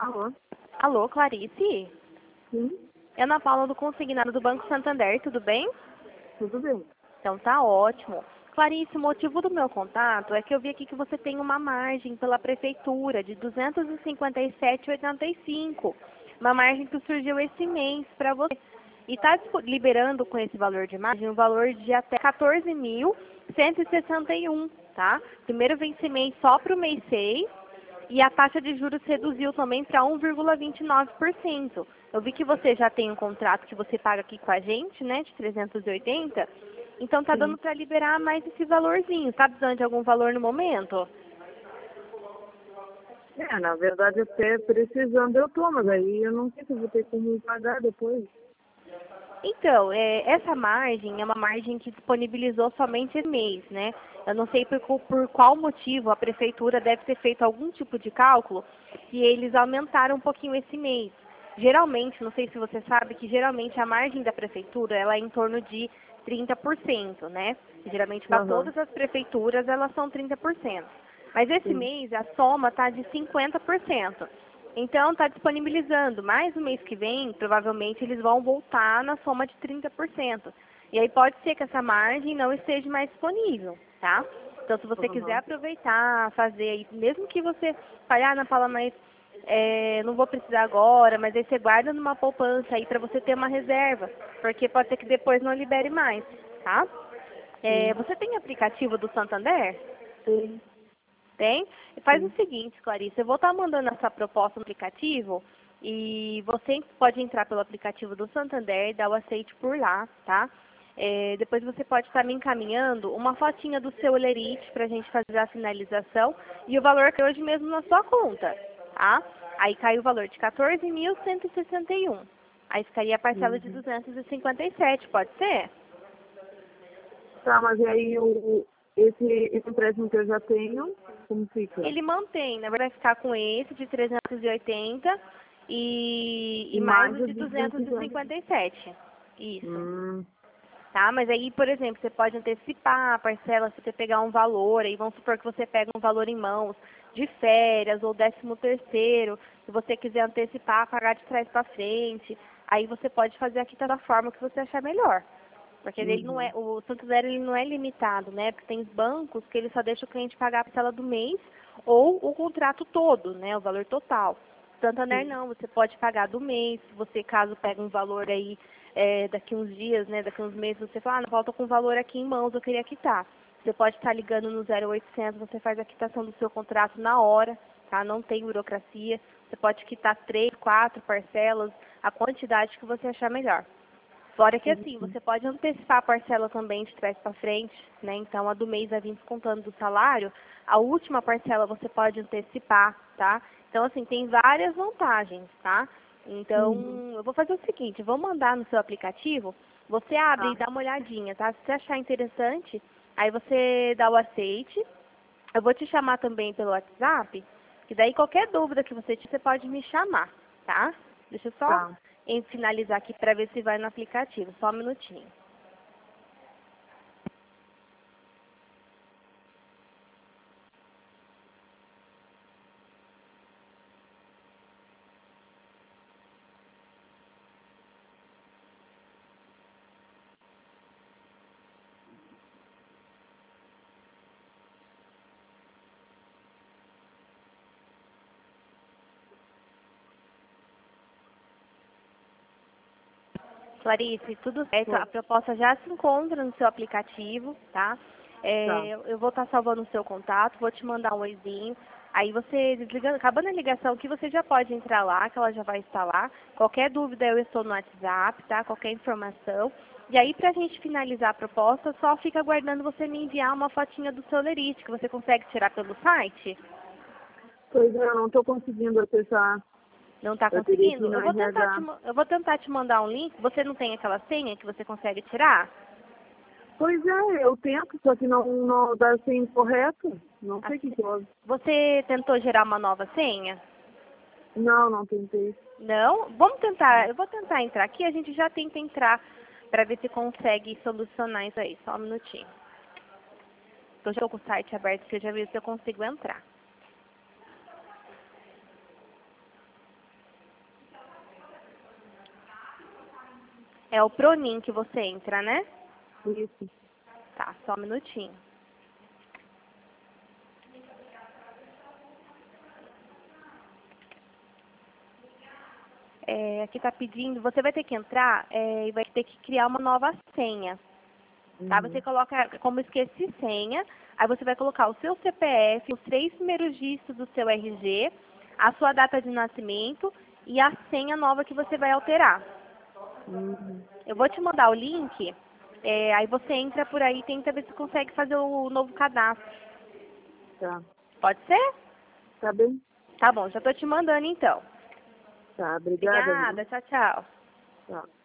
Alô? Alô, Clarice? Sim, É Ana Paula do Consignado do Banco Santander, tudo bem? tudo bem. Então tá ótimo. Clarice, o motivo do meu contato é que eu vi aqui que você tem uma margem pela prefeitura de R$ 257,85. Uma margem que surgiu esse mês para você. E está liberando com esse valor de margem um valor de até 14.161, tá? Primeiro vencimento só para o mês 6. E a taxa de juros reduziu também para 1,29%. Eu vi que você já tem um contrato que você paga aqui com a gente, né, de 380. Então tá dando Sim. para liberar mais esse valorzinho. Tá precisando de algum valor no momento? Na verdade, até precisando eu tô, mas aí eu não sei se eu vou ter como pagar depois. Então, essa margem é uma margem que disponibilizou somente esse mês, né? Eu não sei por qual motivo a prefeitura deve ter feito algum tipo de cálculo e eles aumentaram um pouquinho esse mês. Geralmente, não sei se você sabe, que geralmente a margem da prefeitura ela é em torno de 30%, né? Geralmente para Aham, todas as prefeituras elas são 30%. Mas esse sim. mês a soma está de 50%. Então, está disponibilizando. Mais no mês que vem, provavelmente, eles vão voltar na soma de 30%. E aí pode ser que essa margem não esteja mais disponível, tá? Então, se você quiser Aham. aproveitar, fazer aí, mesmo que você fale, Ana Paula, mas não vou precisar agora, mas aí você guarda numa poupança aí para você ter uma reserva, porque pode ser que depois não libere mais, tá? Sim, Você tem aplicativo do Santander? sim, Tem? E faz o sim. seguinte, Clarice, eu vou estar mandando essa proposta no aplicativo e você pode entrar pelo aplicativo do Santander e dar o aceite por lá, tá? Depois você pode estar me encaminhando uma fotinha do seu Olerite para a gente fazer a finalização e o valor que é hoje mesmo na sua conta, tá? Aí cai o valor de 14.161. Aí ficaria a parcela de Uhum. 257, pode ser? Tá, mas aí esse empréstimo que eu já tenho, como fica? Ele mantém, na verdade, vai ficar com esse de 380 e E mais mais o o de de 250. 257. Isso. Hum, Tá? Mas aí, por exemplo, você pode antecipar a parcela se você pegar um valor, aí vamos supor que você pega um valor em mãos de férias ou 13º, se você quiser antecipar, pagar de trás para frente, aí você pode fazer aqui da forma que você achar melhor. Porque ele não é, uhum, o Santander ele não é limitado, né? Porque tem bancos que ele só deixa o cliente pagar a parcela do mês ou o contrato todo, né? O valor total. Santander sim. não, você pode pagar do mês, se você caso pega um valor aí daqui uns dias, né? Daqui uns meses, você fala, não, falta com o valor aqui em mãos, eu queria quitar. Você pode estar ligando no 0800, você faz a quitação do seu contrato na hora, tá? Não tem burocracia. Você pode quitar 3, 4 parcelas, a quantidade que você achar melhor. Fora que assim, Uhum. você pode antecipar a parcela também de trás para frente, né? Então a do mês vai vir descontando do salário. A última parcela você pode antecipar, tá? Então assim, tem várias vantagens, tá? Então, Uhum. eu vou fazer o seguinte, eu vou mandar no seu aplicativo, você abre e Tá, dá uma olhadinha, tá? Se você achar interessante, aí você dá o aceite. Eu vou te chamar também pelo WhatsApp, que daí qualquer dúvida que você tiver, você pode me chamar, tá? Deixa eu só tá. finalizar aqui para ver se vai no aplicativo. Só um minutinho. Clarice, tudo certo. A Foi. proposta já se encontra no seu aplicativo, tá? Tá. Eu vou estar salvando o seu contato, vou te mandar um oizinho. Aí você, desligando, acabando a ligação aqui, você já pode entrar lá, que ela já vai estar lá. Qualquer dúvida eu estou no WhatsApp, tá? Qualquer informação. E aí, pra gente finalizar a proposta, só fica aguardando você me enviar uma fotinha do seu lerite, que você consegue tirar pelo site. Pois é, eu não estou conseguindo acessar. Não está Eu teria que ir conseguindo? no RH. Eu vou tentar te mandar um link. Você não tem aquela senha que você consegue tirar? Pois é, eu tento, só que não dá assim correto. Não A sei o que se- que houve. Você tentou gerar uma nova senha? Não tentei. Não? Vamos tentar. Não. Eu vou tentar entrar aqui. A gente já tenta entrar para ver se consegue solucionar isso aí. Só um minutinho. Eu já estou com o site aberto, que eu já vi se eu consigo entrar. É o Pronin que você entra, né? Isso. Tá, só um minutinho. Aqui tá pedindo, você vai ter que entrar e vai ter que criar uma nova senha. Tá? Você coloca como esqueci senha, aí você vai colocar o seu CPF, os 3 primeiros dígitos do seu RG, a sua data de nascimento e a senha nova que você vai alterar. Eu vou te mandar o link, aí você entra por aí e tenta ver se consegue fazer o novo cadastro. Tá. Pode ser? Tá bem? Tá bom, já tô te mandando então. Tá, obrigada. Obrigada, tchau, tchau. Tchau.